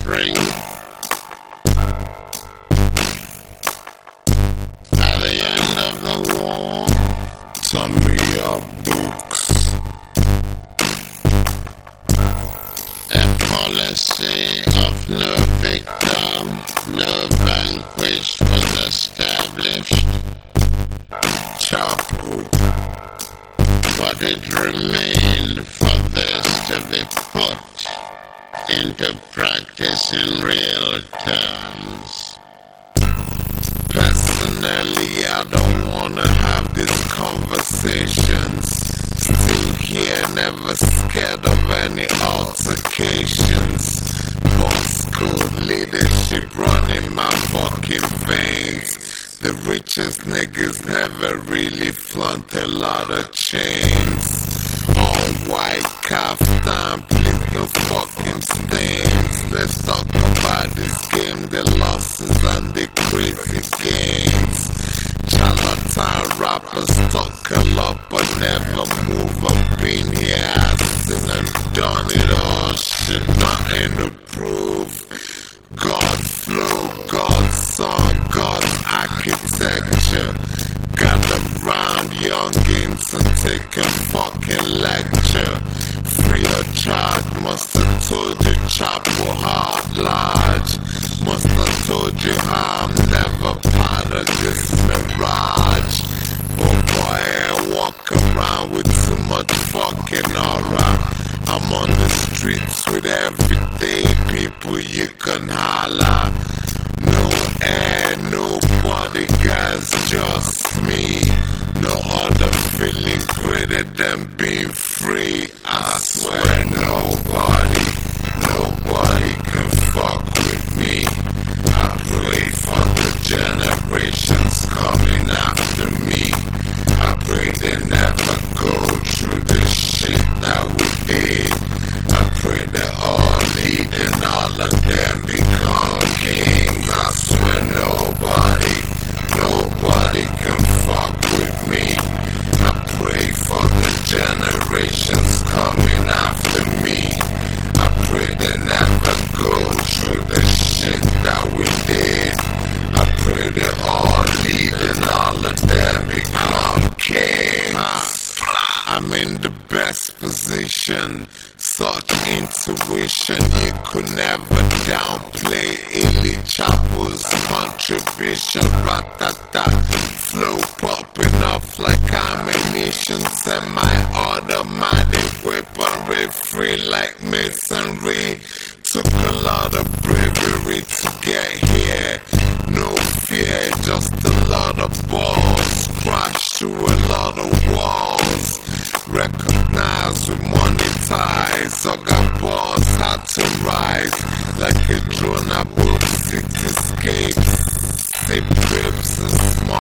spring. At the end of the war, turn me up books. A policy of no victim, no vanquished was established. Chapo. But it remained for this to be put into practice in real terms. Personally, I don't wanna have these conversations. Still here, never scared of any altercations. Boss code leadership running my fucking veins. The richest niggas never really flaunt a lot of chains. All white kaftan, please no fucking stains. Let's talk about this game, the losses and the crazy gains. Charlatan rappers talk a lot but never move up in here. I've seen and done it all, shit nothing to prove. God flow, God's song, God's architecture. Gather round youngins and take a fucking lecture. Free of charge, must have told you Chapo heart large. Must have told you how I'm never part of this mirage. Oh boy, I walk around with too much fucking aura. I'm on the streets with everyday people you can holler. No air, no bodyguards, just me. No other feeling greater than being free. I swear nobody can fuck with me. I pray for the generations coming after me. I pray they never go through the shit that we did. I pray they all lead and all of them become kings. I swear nobody can fuck with me. I pray for the generations coming after me. I pray they never go through the shit that we did. I pray they all lead and all of them become kings. I'm in the best position, such intuition you could never downplay. Illy Chapo's contribution, ratata, flow popping off like ammunition. Semi-automatic weaponry, free like masonry. Took a lot of bravery to get here. No fear, just a lot of balls. Crash through a lot of walls. Recognize with money ties. Oga boss had to rise like a drone above cityscapes. Sip grips and small.